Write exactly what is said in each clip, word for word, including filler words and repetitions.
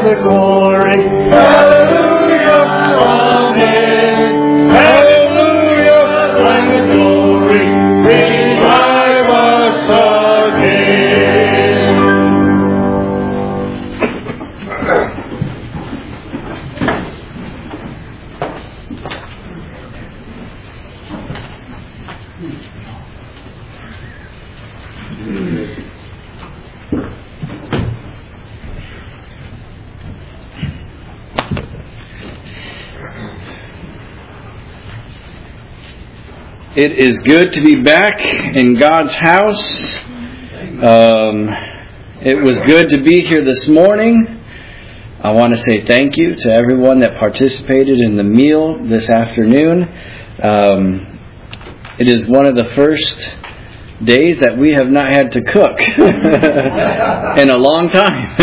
the glory. Hallelujah, amen. Hallelujah, thine the glory. Revive us again. It is good to be back in God's house. Um, it was good to be here this morning. I want to say thank you to everyone that participated in the meal this afternoon. Um, it is one of the first days that we have not had to cook in a long time.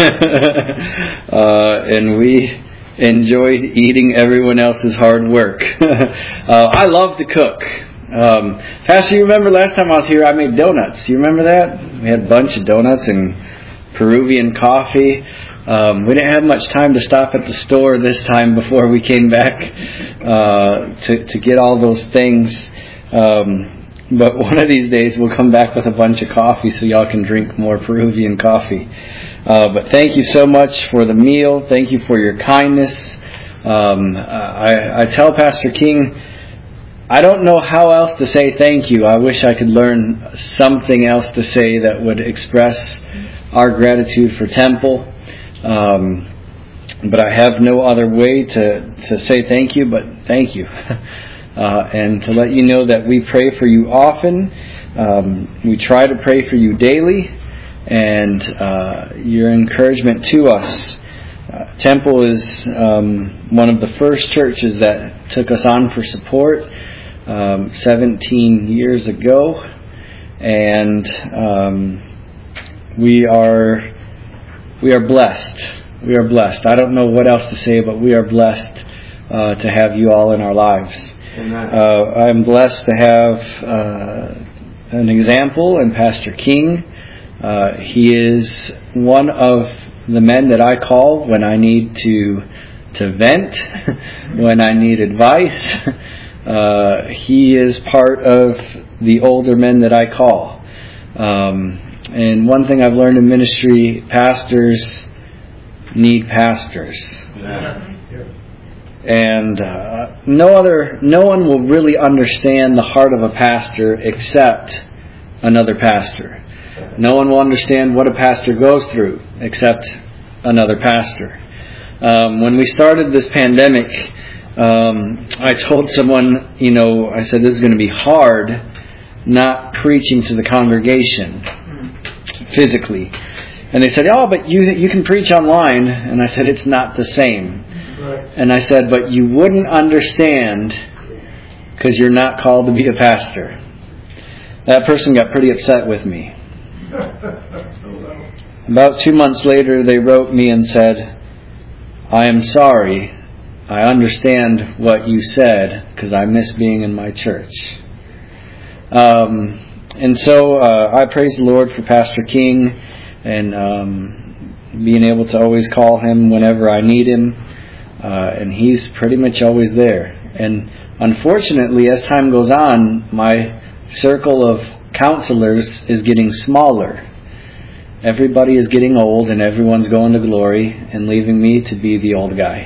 uh, and we enjoyed eating everyone else's hard work. uh, I love to cook. Um, Pastor, you remember last time I was here, I made donuts. You remember that? We had a bunch of donuts and Peruvian coffee. Um, we didn't have much time to stop at the store this time before we came back uh, to, to get all those things. Um, but one of these days we'll come back with a bunch of coffee so y'all can drink more Peruvian coffee. Uh, but thank you so much for the meal. Thank you for your kindness. Um, I, I tell Pastor King, I don't know how else to say thank you. I wish I could learn something else to say that would express our gratitude for Temple. Um, but I have no other way to, to say thank you, but thank you. uh, and to let you know that we pray for you often. Um, we try to pray for you daily. And uh, your encouragement to us. Uh, Temple is um, one of the first churches that took us on for support. Um, seventeen years ago, and um, we are we are blessed. We are blessed. I don't know what else to say, but we are blessed uh, to have you all in our lives. Uh, I'm blessed to have uh, an example in Pastor King. Uh, he is one of the men that I call when I need to to vent, when I need advice. Uh, he is part of the older men that I call. Um, and one thing I've learned in ministry, pastors need pastors. Yeah. And uh, no other, no one will really understand the heart of a pastor except another pastor. No one will understand what a pastor goes through except another pastor. Um, when we started this pandemic, Um, I told someone, you know, I said, this is going to be hard not preaching to the congregation physically. And they said, oh, but you you can preach online. And I said, it's not the same. Right. And I said, but you wouldn't understand because you're not called to be a pastor. That person got pretty upset with me. About two months later, they wrote me and said, I am sorry. I understand what you said because I miss being in my church. Um, and so uh, I praise the Lord for Pastor King and um, being able to always call him whenever I need him. Uh, and he's pretty much always there. And unfortunately, as time goes on, my circle of counselors is getting smaller. Everybody is getting old and everyone's going to glory and leaving me to be the old guy.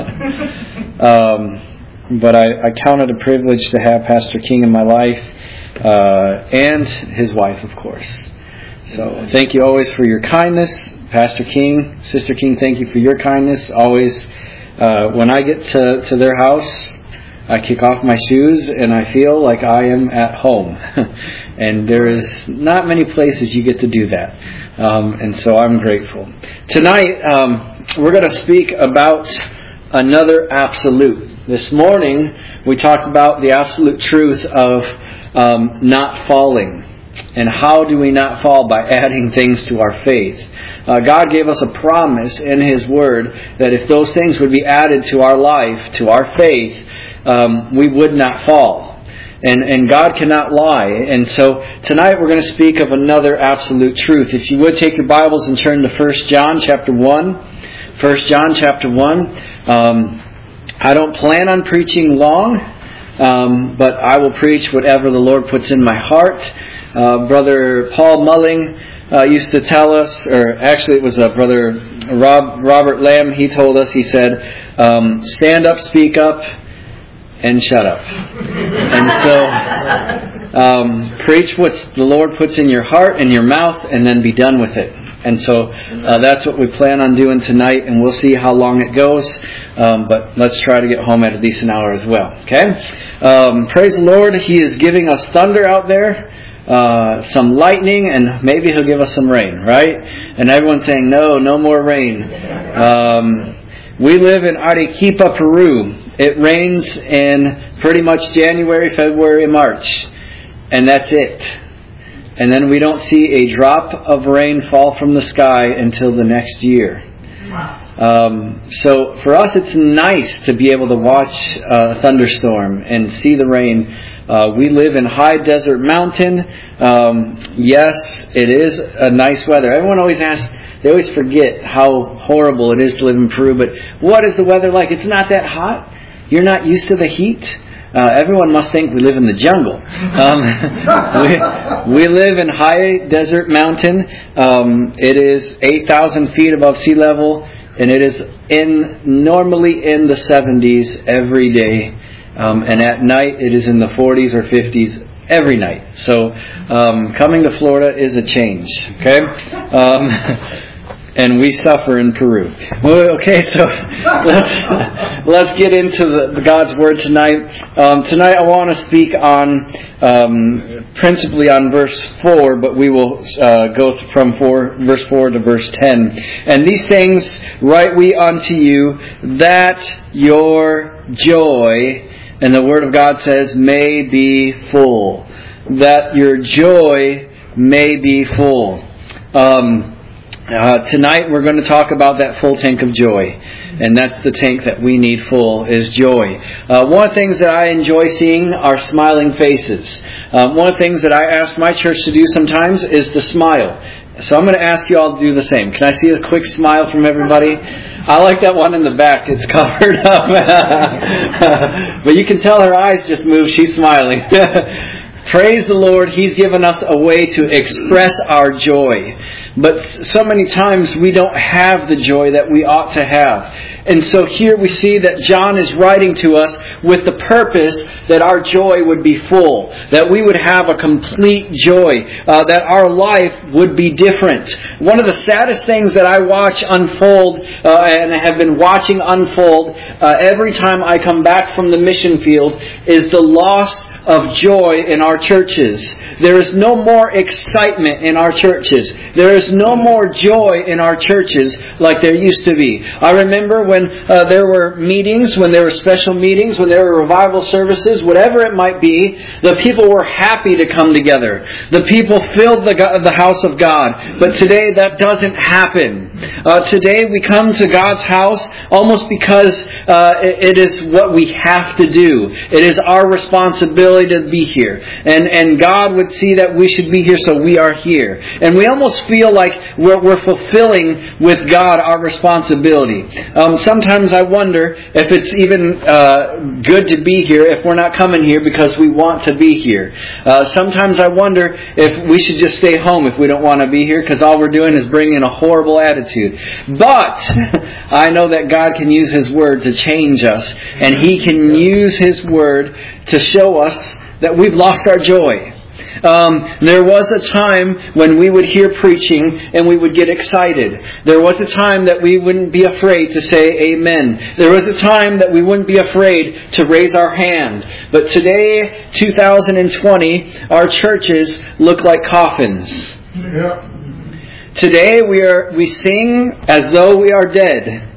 um, but I, I count it a privilege to have Pastor King in my life uh, and his wife, of course. So thank you always for your kindness. Pastor King, Sister King, thank you for your kindness. Always, uh, when I get to, to their house, I kick off my shoes and I feel like I am at home. And there is not many places you get to do that. Um, and so I'm grateful. Tonight, um, we're going to speak about another absolute. This morning, we talked about the absolute truth of um, not falling. And how do we not fall? By adding things to our faith. Uh, God gave us a promise in His Word that if those things would be added to our life, to our faith, um, we would not fall. And and God cannot lie. And so tonight we're going to speak of another absolute truth. If you would take your Bibles and turn to First John chapter one. First John chapter one. Um, I don't plan on preaching long, um, but I will preach whatever the Lord puts in my heart. Uh, Brother Paul Mulling uh, used to tell us, or actually it was uh, Brother Rob, Robert Lamb, he told us, he said, um, stand up, speak up, and shut up. And so, um, preach what the Lord puts in your heart and your mouth, and then be done with it. And so uh, that's what we plan on doing tonight, and we'll see how long it goes. Um, but let's try to get home at a decent hour as well. Okay? Um, praise the Lord. He is giving us thunder out there, uh, some lightning, and maybe He'll give us some rain, right? And everyone's saying, no, no more rain. Um, we live in Arequipa, Peru. It rains in pretty much January, February, and March. And that's it. And then we don't see a drop of rain fall from the sky until the next year. Um, so for us, it's nice to be able to watch a thunderstorm and see the rain. Uh, we live in high desert mountain. Um, yes, it is a nice weather. Everyone always asks, they always forget how horrible it is to live in Peru. But what is the weather like? It's not that hot. You're not used to the heat. Uh, everyone must think we live in the jungle. Um, we, we live in high desert mountain. Um, it is eight thousand feet above sea level, and it is in normally in the seventies every day. Um, and at night, it is in the forties or fifties every night. So um, coming to Florida is a change. Okay. Um, And we suffer in Peru. Well, okay, so let's, let's get into the, the God's Word tonight. Um, tonight I want to speak on, um, principally on verse four, but we will uh, go from four, verse four to verse ten. And these things write we unto you, that your joy, and the Word of God says, may be full. That your joy may be full. Um... Uh, tonight we're going to talk about that full tank of joy. And that's the tank that we need full, is joy. Uh, one of the things that I enjoy seeing are smiling faces. Uh, one of the things that I ask my church to do sometimes is to smile. So I'm going to ask you all to do the same. Can I see a quick smile from everybody? I like that one in the back. It's covered up. But you can tell her eyes just moved. She's smiling. Praise the Lord. He's given us a way to express our joy. But so many times we don't have the joy that we ought to have. And so here we see that John is writing to us with the purpose that our joy would be full. That we would have a complete joy. Uh, that our life would be different. One of the saddest things that I watch unfold uh, and have been watching unfold uh, every time I come back from the mission field is the loss of joy in our churches. There is no more excitement in our churches. There is no more joy in our churches like there used to be. I remember when uh, there were meetings, when there were special meetings, when there were revival services, whatever it might be, the people were happy to come together. The people filled the, the house of God. But today that doesn't happen. Uh, today we come to God's house almost because uh, it, it is what we have to do. It is our responsibility to be here. And, and God would see that we should be here, so we are here. And we almost feel like we're, we're fulfilling with God our responsibility. Um, sometimes I wonder if it's even uh, good to be here if we're not coming here because we want to be here. Uh, sometimes I wonder if we should just stay home if we don't want to be here because all we're doing is bringing a horrible attitude. But I know that God can use His Word to change us, and He can use His Word to show us that we've lost our joy. Um, there was a time when we would hear preaching and we would get excited. There was a time that we wouldn't be afraid to say amen. There was a time that we wouldn't be afraid to raise our hand. But today, two thousand twenty, our churches look like coffins. Yeah. Today we are we sing as though we are dead.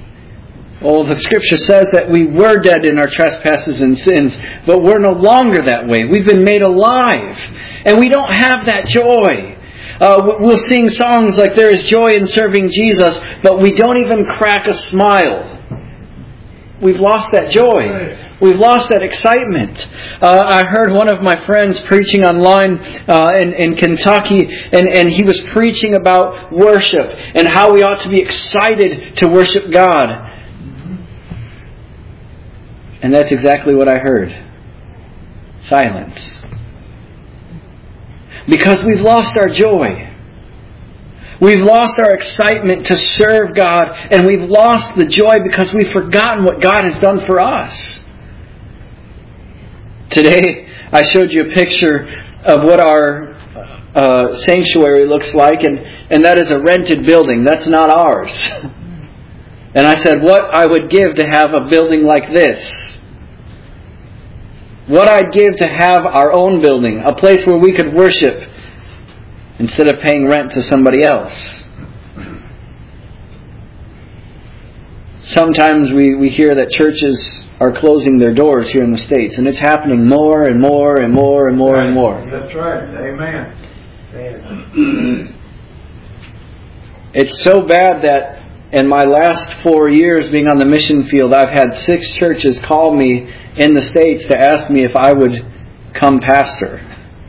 Well, the Scripture says that we were dead in our trespasses and sins, but we're no longer that way. We've been made alive, and we don't have that joy. Uh, we'll sing songs like there is joy in serving Jesus, but we don't even crack a smile. we've lost that joy. We've lost that excitement. Uh, I heard one of my friends preaching online uh, in, in Kentucky, and, and he was preaching about worship and how we ought to be excited to worship God. And that's exactly what I heard. Silence. Because we've lost our joy. We've lost our excitement to serve God, and we've lost the joy because we've forgotten what God has done for us. Today, I showed you a picture of what our uh, sanctuary looks like, and, and that is a rented building. That's not ours. And I said, what I would give to have a building like this. What I'd give to have our own building, a place where we could worship instead of paying rent to somebody else. Sometimes we, we hear that churches are closing their doors here in the States, and it's happening more and more and more and more and more. That's right. Amen. It's so bad that in my last four years being on the mission field, I've had six churches call me in the States to ask me if I would come pastor.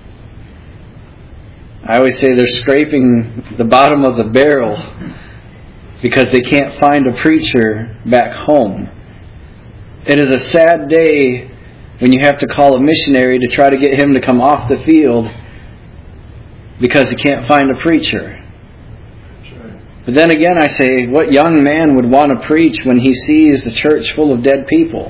I always say they're scraping the bottom of the barrel because they can't find a preacher back home. It is a sad day when you have to call a missionary to try to get him to come off the field because he can't find a preacher. But then again, I say, what young man would want to preach when he sees the church full of dead people?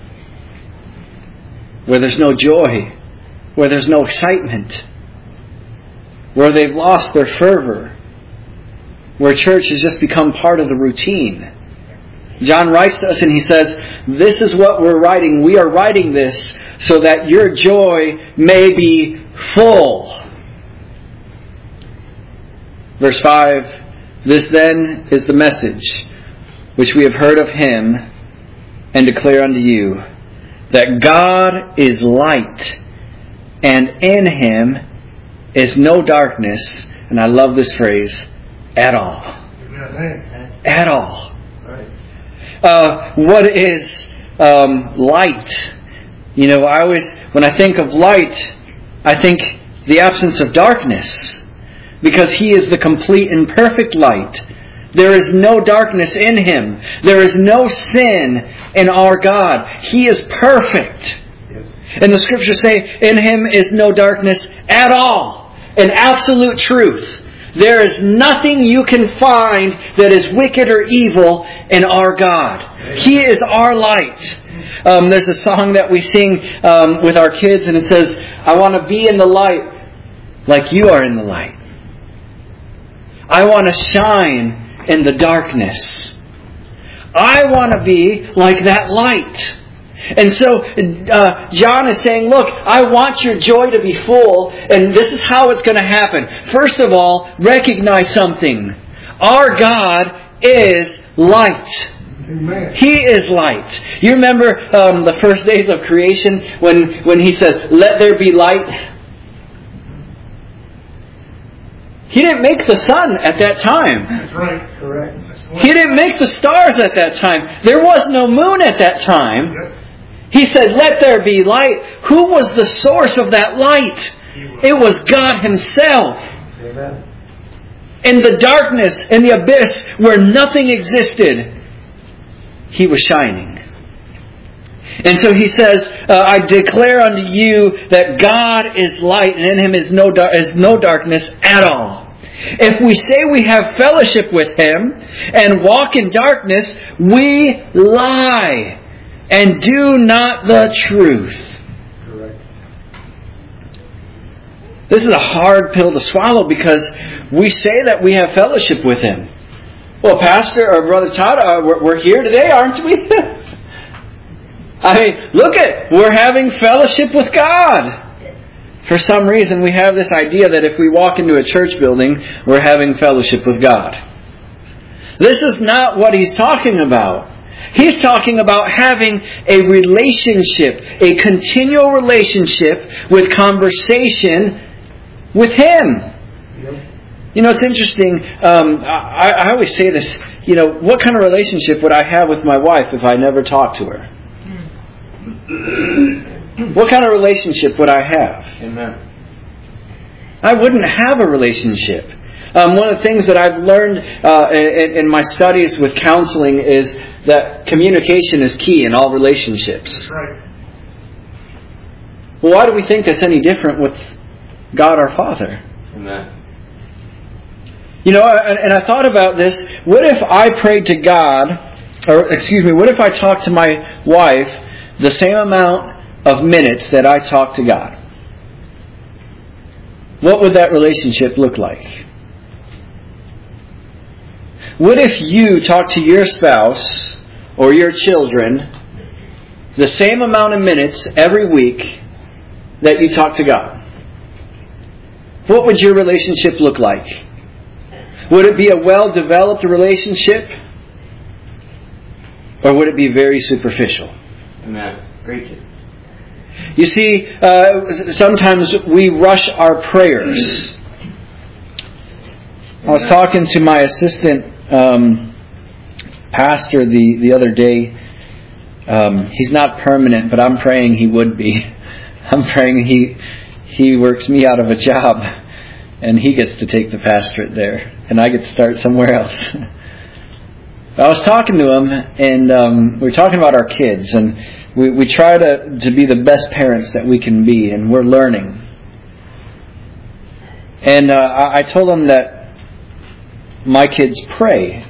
Where there's no joy, where there's no excitement, where they've lost their fervor, where church has just become part of the routine. John writes to us and he says, this is what we're writing. We are writing this so that your joy may be full. Verse five, this then is the message which we have heard of Him and declare unto you, that God is light, and in Him is no darkness, and I love this phrase, at all. At all. Uh, what is um, light? You know, I always, when I think of light, I think the absence of darkness. Because He is the complete and perfect light. There is no darkness in Him. There is no sin in our God. He is perfect. Yes. And the Scriptures say, in Him is no darkness at all. In absolute truth. There is nothing you can find that is wicked or evil in our God. He is our light. Um, there's a song that we sing um, with our kids, and it says, I want to be in the light like you are in the light. I want to shine in the darkness. I want to be like that light. And so uh, John is saying, look, I want your joy to be full, and this is how it's going to happen. First of all, recognize something. Our God is light. Amen. He is light. You remember um, the first days of creation when, when He said, let there be light? He didn't make the sun at that time. That's right. Correct. He didn't make the stars at that time. There was no moon at that time. Yep. He said, let there be light. Who was the source of that light? It was God Himself. Amen. In the darkness, in the abyss, where nothing existed, He was shining. And so He says, uh, I declare unto you that God is light, and in Him is no, dar- is no darkness at all. If we say we have fellowship with Him and walk in darkness, we lie and do not the truth. Correct. This is a hard pill to swallow because we say that we have fellowship with Him. Well, Pastor or Brother Todd, uh, we're, we're here today, aren't we? I mean, look at, we're having fellowship with God. For some reason, we have this idea that if we walk into a church building, we're having fellowship with God. This is not what He's talking about. He's talking about having a relationship, a continual relationship with conversation with Him. Yep. You know, it's interesting. Um, I, I always say this. You know, what kind of relationship would I have with my wife if I never talked to her? What kind of relationship would I have? Amen. I wouldn't have a relationship. Um, one of the things that I've learned uh, in, in my studies with counseling is that communication is key in all relationships. Right. Well, why do we think that's any different with God our Father? Amen. You know, and, and I thought about this. What if I prayed to God, or excuse me, what if I talked to my wife the same amount of minutes that I talk to God? What would that relationship look like? What if you talk to your spouse or your children the same amount of minutes every week that you talk to God? What would your relationship look like? Would it be a well-developed relationship? Or would it be very superficial? Amen. Preach it. You see, uh, sometimes we rush our prayers. I was talking to my assistant um, pastor the, the other day. Um, he's not permanent, but I'm praying he would be. I'm praying he he works me out of a job, and he gets to take the pastorate there, and I get to start somewhere else. I was talking to him, and um, we were talking about our kids, and we, we try to, to be the best parents that we can be, and we're learning. And uh, I, I told him that my kids pray,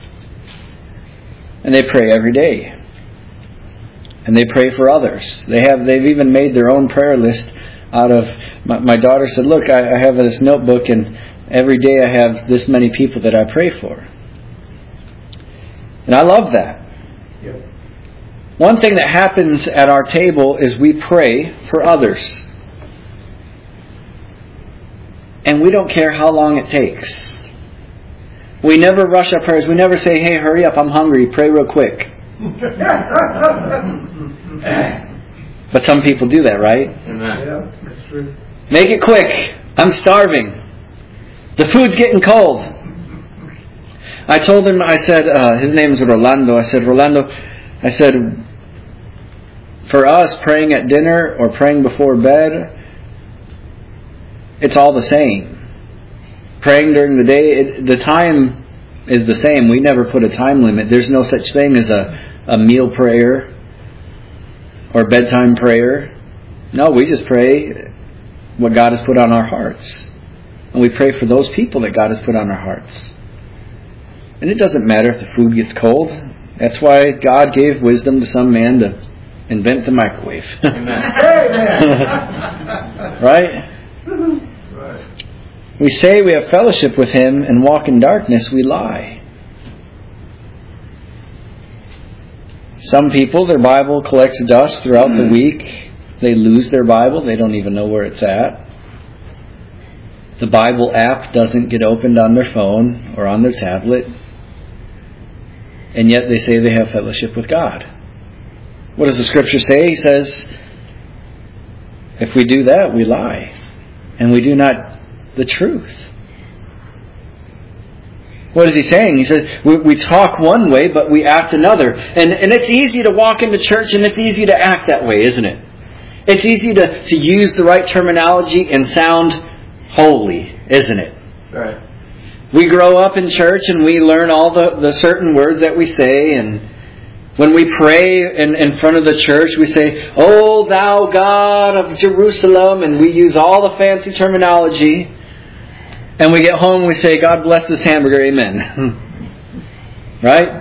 and they pray every day, and they pray for others. They have they've even made their own prayer list out of. My, my daughter said, "Look, I, I have this notebook, and every day I have this many people that I pray for." And I love that. Yep. One thing that happens at our table is we pray for others. And we don't care how long it takes. We never rush our prayers. We never say, "Hey, hurry up, I'm hungry, pray real quick." But some people do that, right? Amen. Yeah, that's true. Make it quick. I'm starving. The food's getting cold. I told him, I said, uh, his name is Rolando. I said, Rolando, I said, for us, praying at dinner or praying before bed, it's all the same. Praying during the day, it, the time is the same. We never put a time limit. There's no such thing as a, a meal prayer or bedtime prayer. No, we just pray what God has put on our hearts. And we pray for those people that God has put on our hearts. And it doesn't matter if the food gets cold. That's why God gave wisdom to some man to invent the microwave. Amen. Right? Right. We say we have fellowship with Him and walk in darkness, we lie. Some people, their Bible collects dust throughout the week. They lose their Bible. They don't even know where it's at. The Bible app doesn't get opened on their phone or on their tablet. And yet they say they have fellowship with God. What does the Scripture say? He says, if we do that, we lie. And we do not the truth. What is he saying? He says, we, we talk one way, but we act another. And, and it's easy to walk into church and it's easy to act that way, isn't it? It's easy to, to use the right terminology and sound holy, isn't it? Right. We grow up in church and we learn all the, the certain words that we say, and when we pray in, in front of the church, we say, "O thou God of Jerusalem," and we use all the fancy terminology. And we get home and we say, "God bless this hamburger, amen." Right?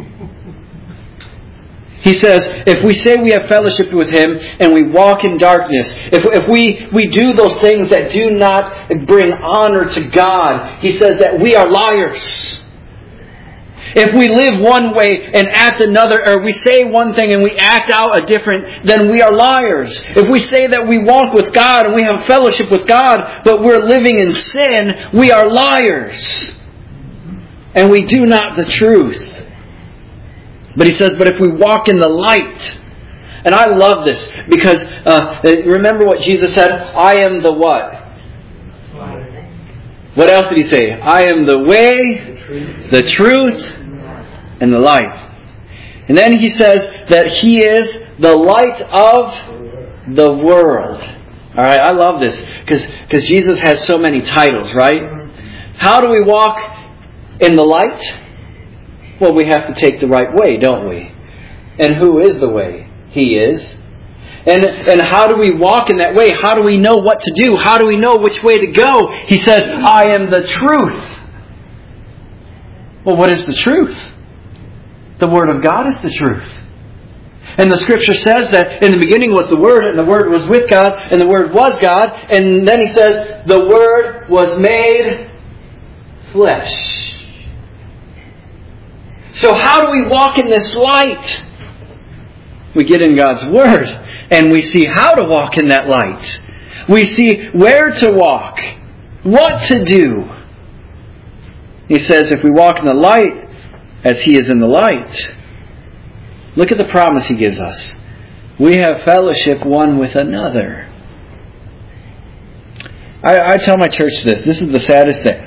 He says, if we say we have fellowship with Him and we walk in darkness, if, if we, we do those things that do not bring honor to God, He says that we are liars. If we live one way and act another, or we say one thing and we act out a different, then we are liars. If we say that we walk with God and we have fellowship with God, but we're living in sin, we are liars. And we do not the truth. But he says, but if we walk in the light, and I love this, because uh, remember what Jesus said? I am the what? What else did He say? I am the way, The truth. the truth, and the life. And then He says that He is the light of the world. Alright, I love this because because Jesus has so many titles, right? How do we walk in the light? Well, we have to take the right way, don't we? And who is the way? He is. And, and how do we walk in that way? How do we know what to do? How do we know which way to go? He says, I am the truth. Well, what is the truth? The Word of God is the truth. And the Scripture says that in the beginning was the Word, and the Word was with God, and the Word was God. And then He says, the Word was made flesh. So how do we walk in this light? We get in God's Word and we see how to walk in that light. We see where to walk, what to do. He says if we walk in the light as He is in the light, look at the promise He gives us. We have fellowship one with another. I, I tell my church this. This is the saddest thing.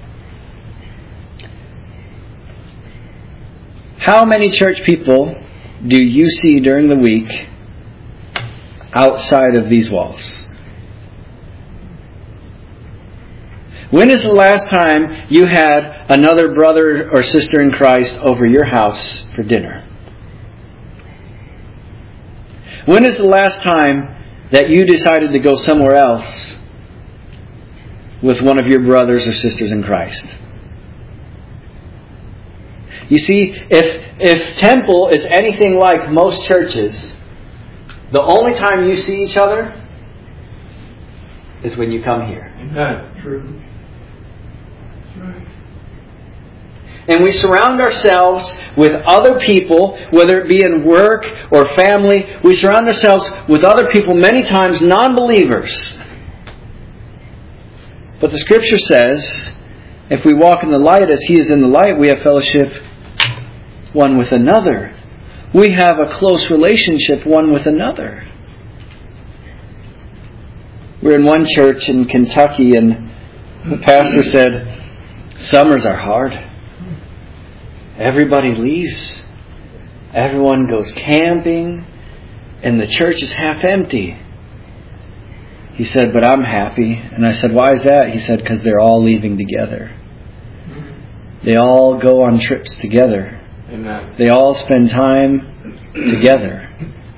How many church people do you see during the week outside of these walls? When is the last time you had another brother or sister in Christ over your house for dinner? When is the last time that you decided to go somewhere else with one of your brothers or sisters in Christ? You see, if if Temple is anything like most churches, the only time you see each other is when you come here. Amen. True. That's right. And we surround ourselves with other people, whether it be in work or family. We surround ourselves with other people, many times non-believers. But the Scripture says, if we walk in the light as He is in the light, we have fellowship one with another. We have a close relationship one with another. We're in one church in Kentucky and the pastor said, summers are hard. Everybody leaves. Everyone goes camping and the church is half empty. He said, but I'm happy. And I said, why is that? He said, because they're all leaving together. They all go on trips together. Amen. They all spend time together.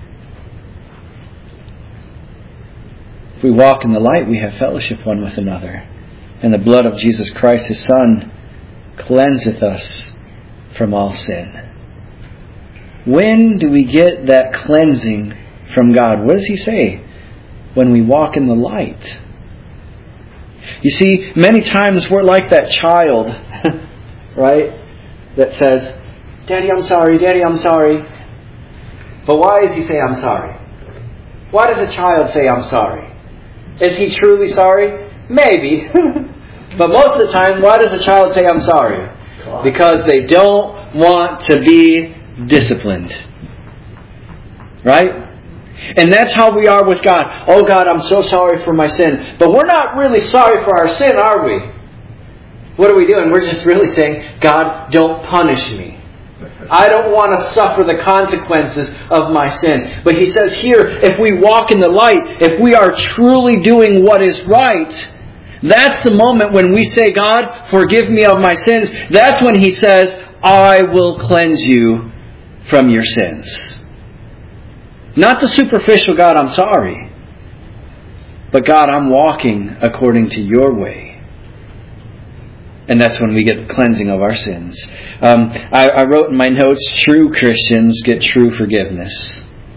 If we walk in the light, we have fellowship one with another. And the blood of Jesus Christ, His Son, cleanseth us from all sin. When do we get that cleansing from God? What does He say? When we walk in the light. You see, many times we're like that child, right? That says, Daddy, I'm sorry. Daddy, I'm sorry. But why does he say, I'm sorry? Why does a child say, I'm sorry? Is he truly sorry? Maybe. But most of the time, why does a child say, I'm sorry? Because they don't want to be disciplined. Right? And that's how we are with God. Oh God, I'm so sorry for my sin. But we're not really sorry for our sin, are we? What are we doing? We're just really saying, God, don't punish me. I don't want to suffer the consequences of my sin. But He says here, if we walk in the light, if we are truly doing what is right, that's the moment when we say, God, forgive me of my sins. That's when He says, I will cleanse you from your sins. Not the superficial, God, I'm sorry. But God, I'm walking according to your way. And that's when we get the cleansing of our sins. Um, I, I wrote in my notes, true Christians get true forgiveness.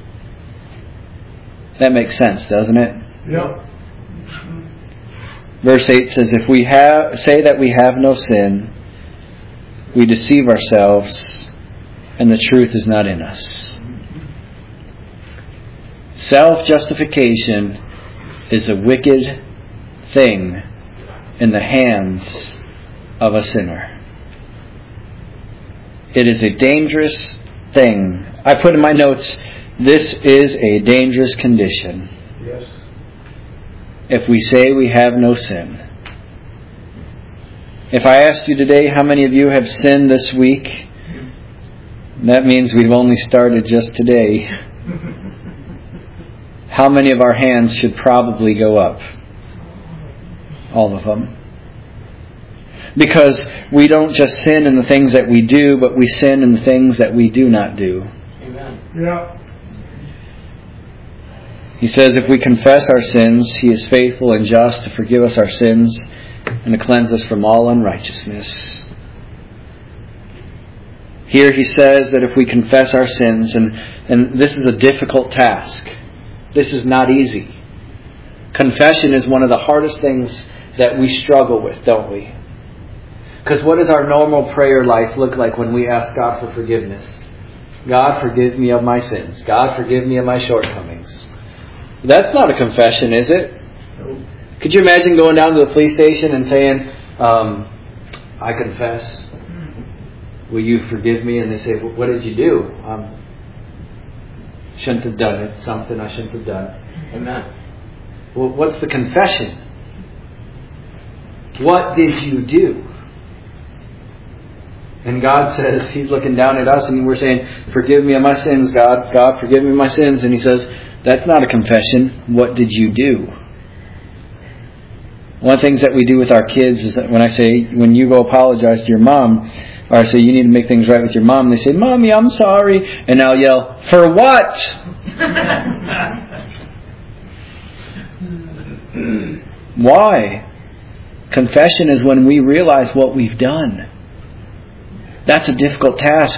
That makes sense, doesn't it? Yep. Verse eight says, if we have say that we have no sin, we deceive ourselves, and the truth is not in us. Self-justification is a wicked thing in the hands of a sinner. It is a dangerous thing. I put in my notes, this is a dangerous condition. Yes. If we say we have no sin. If I asked you today how many of you have sinned this week, that means we've only started just today. How many of our hands should probably go up? All of them. Because we don't just sin in the things that we do, but we sin in the things that we do not do. Amen. Yeah. He says if we confess our sins, He is faithful and just to forgive us our sins and to cleanse us from all unrighteousness. Here He says that if we confess our sins, and, and this is a difficult task. This is not easy. Confession is one of the hardest things that we struggle with, don't we? Because what does our normal prayer life look like when we ask God for forgiveness? God, forgive me of my sins. God, forgive me of my shortcomings. That's not a confession, is it? No. Could you imagine going down to the police station and saying, um, I confess. Will you forgive me? And they say, well, what did you do? Um, shouldn't have done it. Something I shouldn't have done. Amen. Well, what's the confession? What did you do? And God says, He's looking down at us and we're saying, forgive me of my sins, God. God, forgive me of my sins. And He says, that's not a confession. What did you do? One of the things that we do with our kids is that when I say, when you go apologize to your mom, or I say, you need to make things right with your mom, they say, Mommy, I'm sorry. And I'll yell, for what? Why? Confession is when we realize what we've done. That's a difficult task.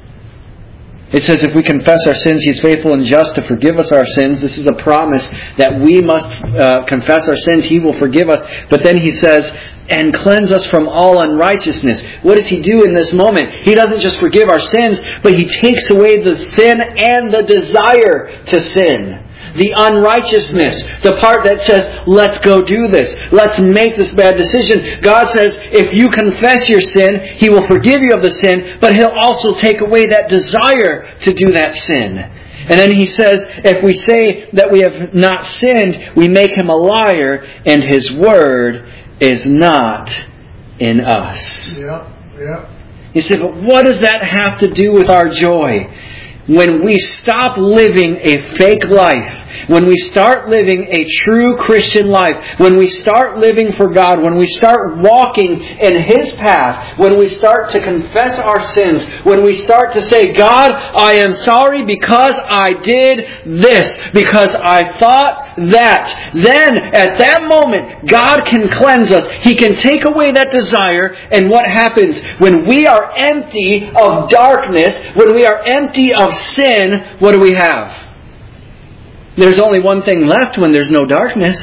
It says if we confess our sins, He is faithful and just to forgive us our sins. This is a promise that we must uh, confess our sins. He will forgive us. But then He says, and cleanse us from all unrighteousness. What does He do in this moment? He doesn't just forgive our sins, but He takes away the sin and the desire to sin. The unrighteousness. The part that says, let's go do this. Let's make this bad decision. God says, if you confess your sin, He will forgive you of the sin, but He'll also take away that desire to do that sin. And then He says, if we say that we have not sinned, we make Him a liar, and His word is not in us. Yeah. Yeah. You say, but what does that have to do with our joy? When we stop living a fake life, when we start living a true Christian life, when we start living for God, when we start walking in His path, when we start to confess our sins, when we start to say, God, I am sorry because I did this, because I thought that, then at that moment, God can cleanse us. He can take away that desire, and what happens when we are empty of darkness, when we are empty of sin, what do we have? There's only one thing left when there's no darkness,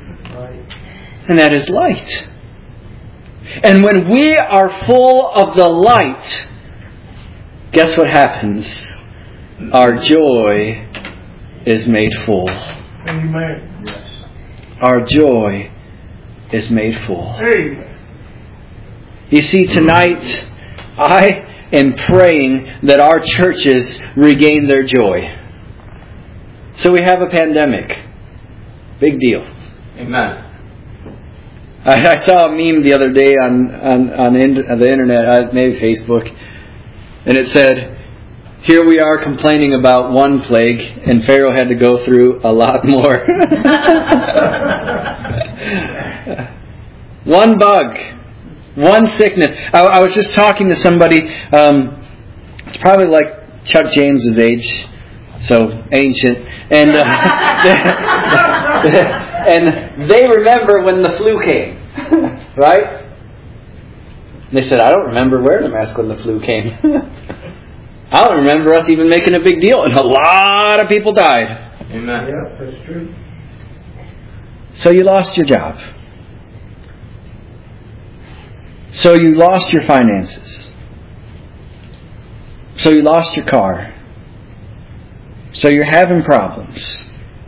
and that is light. And when we are full of the light, guess what happens? Our joy is made full. Amen. Yes. Our joy is made full. Hey. You see, tonight, I am praying that our churches regain their joy. So we have a pandemic. Big deal. Amen. I, I saw a meme the other day on on, on, in, on the internet, uh, maybe Facebook, and it said, here we are complaining about one plague, and Pharaoh had to go through a lot more. One bug. One sickness. I, I was just talking to somebody, um, it's probably like Chuck James's age, so ancient, and uh, and they remember when the flu came, right? And they said, I don't remember wearing a mask when the flu came. I don't remember us even making a big deal, and a lot of people died. Amen. Yeah, that's true. So you lost your job. So you lost your finances. So you lost your car. So you're having problems.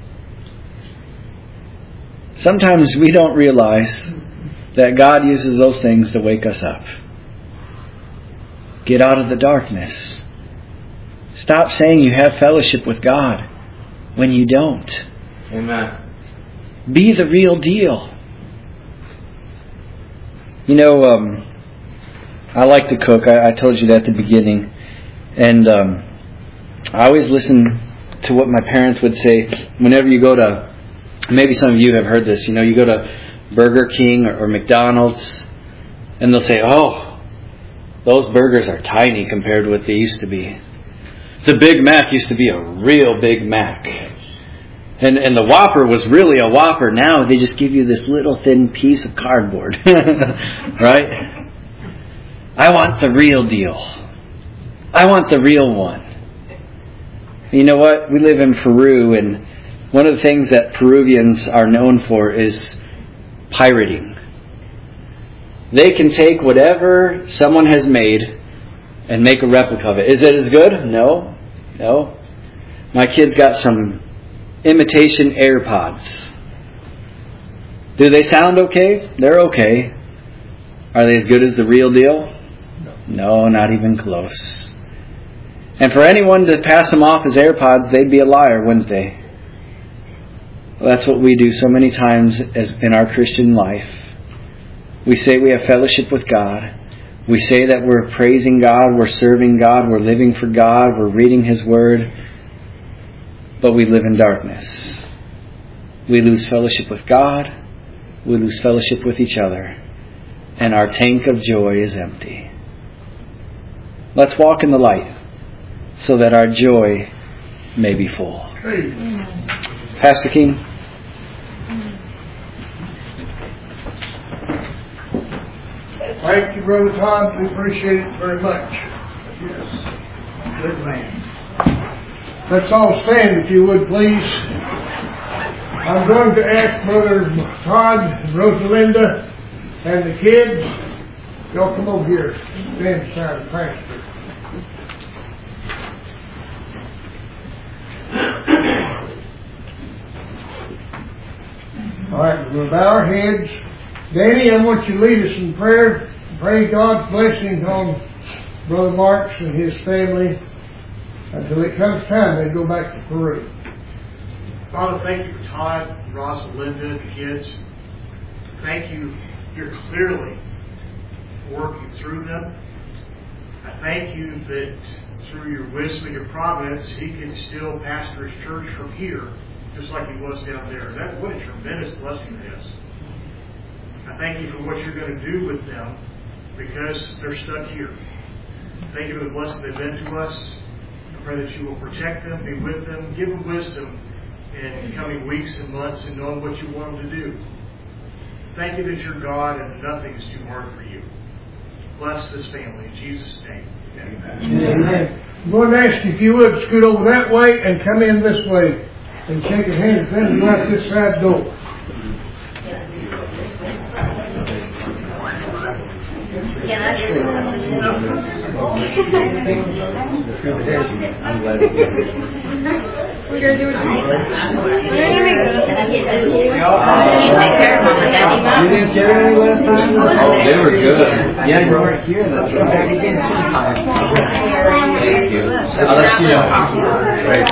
Sometimes we don't realize that God uses those things to wake us up. Get out of the darkness. Stop saying you have fellowship with God when you don't. Amen. Be the real deal. You know, um, I like to cook. I, I told you that at the beginning. And um, I always listen to what my parents would say whenever you go to, maybe some of you have heard this, you know, you go to Burger King or, or McDonald's, and they'll say, oh, those burgers are tiny compared to what they used to be. The Big Mac used to be a real Big Mac. And and the Whopper was really a Whopper. Now they just give you this little thin piece of cardboard. Right? I want the real deal. I want the real one. You know what? We live in Peru, and one of the things that Peruvians are known for is pirating. They can take whatever someone has made and make a replica of it. Is it as good? No. No. My kids got some imitation AirPods. Do they sound okay? They're okay. Are they as good as the real deal? No, not even close. And for anyone to pass them off as AirPods, they'd be a liar, wouldn't they? Well, that's what we do so many times as in our Christian life. We say we have fellowship with God. We say that we're praising God, we're serving God, we're living for God, we're reading His Word, but we live in darkness. We lose fellowship with God, we lose fellowship with each other, and our tank of joy is empty. Let's walk in the light so that our joy may be full. Pastor King. Thank you, Brother Todd. We appreciate it very much. Yes. Good man. Let's all stand, if you would, please. I'm going to ask Brother Todd and Rosalinda and the kids, y'all come over here. Stand beside the pastor. All right, we'll bow our heads. Danny, I want you to lead us in prayer. Pray God's blessings on Brother Marks and his family until it comes time they go back to Peru. Father, thank you for Todd, Rosalinda, the kids. Thank you, you're clearly working through them. I thank you that through your wisdom and your providence, he can still pastor his church from here, just like he was down there. That, what a tremendous blessing it is. I thank you for what you're going to do with them because they're stuck here. Thank you for the blessing they've been to us. I pray that you will protect them, be with them, give them wisdom in coming weeks and months and knowing what you want them to do. Thank you that you're God and nothing is too hard for you. Bless this family in Jesus' name. Amen. Amen. I'm going to ask you if you would scoot over that way and come in this way and shake a hand and then go out this side door. Can I do We're going to do it. You didn't carry any last time? Oh, they were good. Yeah, you weren't here. That's right. Thank you. I'll let you know. Great.